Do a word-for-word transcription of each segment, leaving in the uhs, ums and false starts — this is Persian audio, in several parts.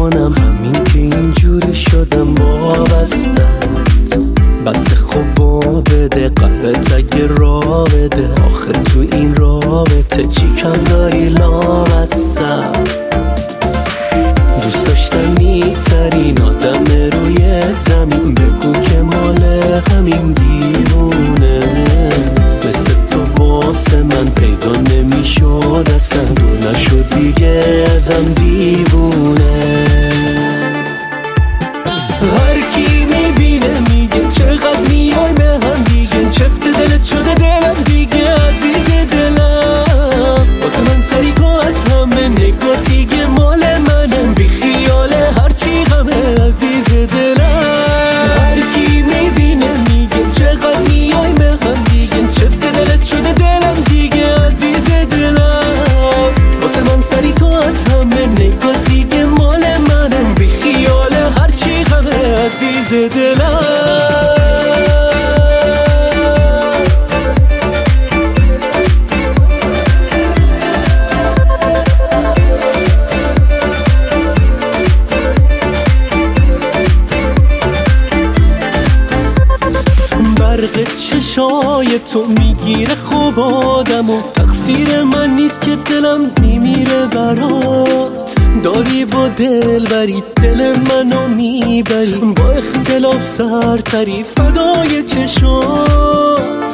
کنم همین که اینجوری شدم وابستت. بس خوب با بده قلبت اگه را بده، آخه تو این رابطه چی کم داری لامصب. دوست داشتنی ترین آدم روی زمین، بگو که مال همین دیوونه. مثل تو واسه من پیدا نمیشد اصلا، دور نشد دیگه ازم دیوونه. هر کی میبینه میگه چقدر میای به هم دیگه، چفت دلت شده دلم دیگه عزیز دلم. واسه من سری تو از همه نگاه دیگه مال منم، بی خیاله هرچی غمه عزیز دلم. هر کی میبینه میگه چقدر میای به هم دیگه، چفت دلت شده دلم دیگه عزیز دلم. واسه من سری تو از همه نگاه دیگه مال منم، بی خیاله هرچی غمه عزیز دلم. برق چشای تو میگیره خوب آدم و تقصیر من نیست که دلم میمیره برات. داری با دل بری دل منو میبری، با اختلاف سرتری فدای چشات.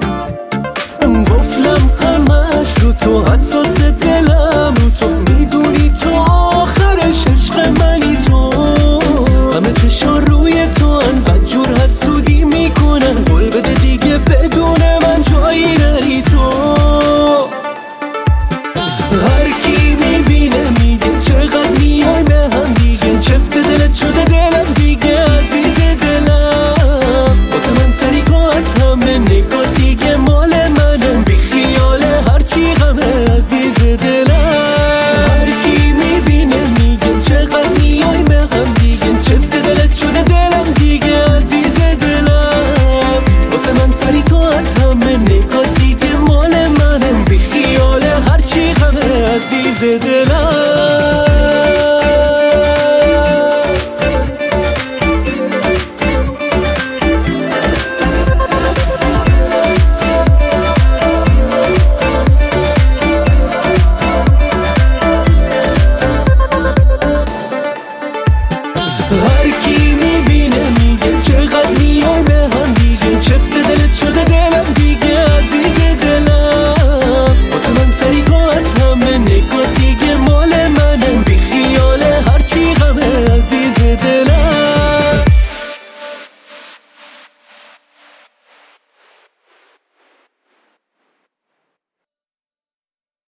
گفتم همش رو تو، حساس دلم رو تو، میدونی تو آخرش عشق منی تو. همه چشان روی تو ان بدجور حسودی میکنن، قول بده دیگه بدون من جایی نری تو. هر کی میبینه میگه چقدر میای به هم دیگه، چفت دلت شده دلم دیگه عزیز دلم. واسه من سری تو از همه نگاه دیگه مال منم، بی خیاله هرچی غمه عزیز دلم. هر کی میبینه میگه چقدر میای به هم دیگه، چفت دلت شده دلم دیگه عزیز دلم. واسه من سری تو از همه نگاه دیگه مال منم، بی خیاله هرچی غمه عزیز دلم.